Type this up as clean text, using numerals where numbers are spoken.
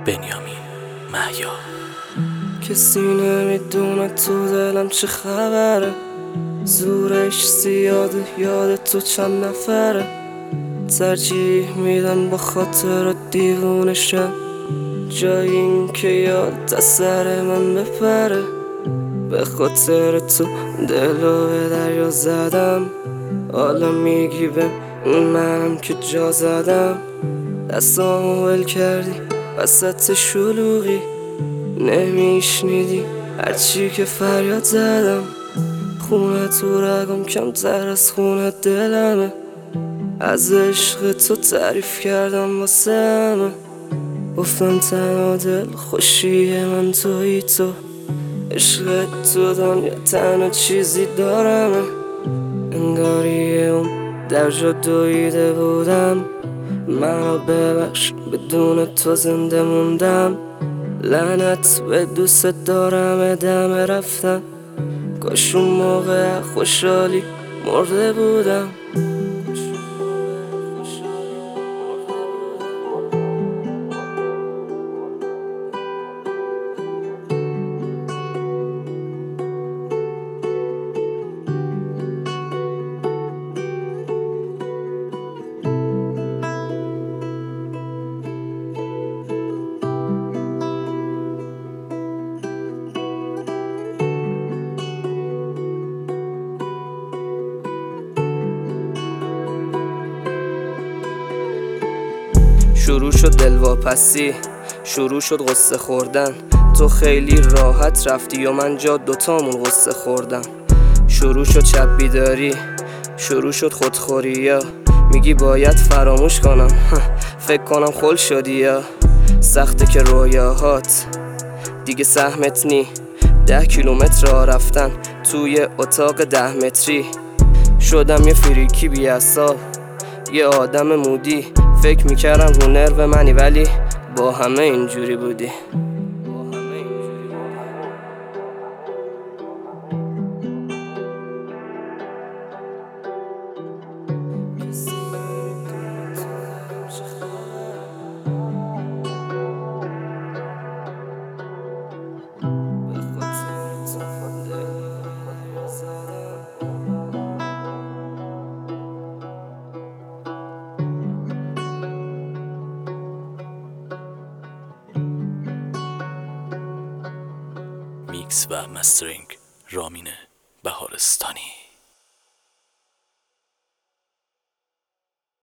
بنیامین مهیا. کسی نمیدونه تو دلم چه خبره، زورش زیاده، یاد تو چند نفره. ترجیح میدم با خاطر دیوونه شم، جای این که یاد از سر من بپره. به خاطر تو دلو به دریا زدم، حالا میگی به منم که جا زدم. دستامو ول کردی وسط شلوغی، نمیشنیدی هرچی که فریاد زدم. خونه تو رگم کمتر از خونه دلمه، از عشق تو تعریف کردم واسه همه. گفتم تنها دل خوشی من تویی تو، عشق تو دنیا تنها چیزی دارمه. انگاری اون در جا دویده بودم، منو ببخش بدون تو زنده موندم. لعنت به دوست دارم ادامه رفتن، کاش اون موقع خوشحالی مرده بودم. شروع شد دلواپسی، شروع شد غصه خوردن. تو خیلی راحت رفتی و من جا دوتامون غصه خوردم. شروع شد شب بیداری، شروع شد خودخوریا. میگی باید فراموش کنم، فکر کنم خل شدی. یا سخته که رویاهات دیگه سهمت نی. 10 کیلومتر راه رفتن توی اتاق 10 متری. شدم یه فریکی بی اعصاب، یه آدم مودی. فکر میکردم رو نرو منی ولی با همه اینجوری بودی. میکس و مسترینگ رامین بهارستانی.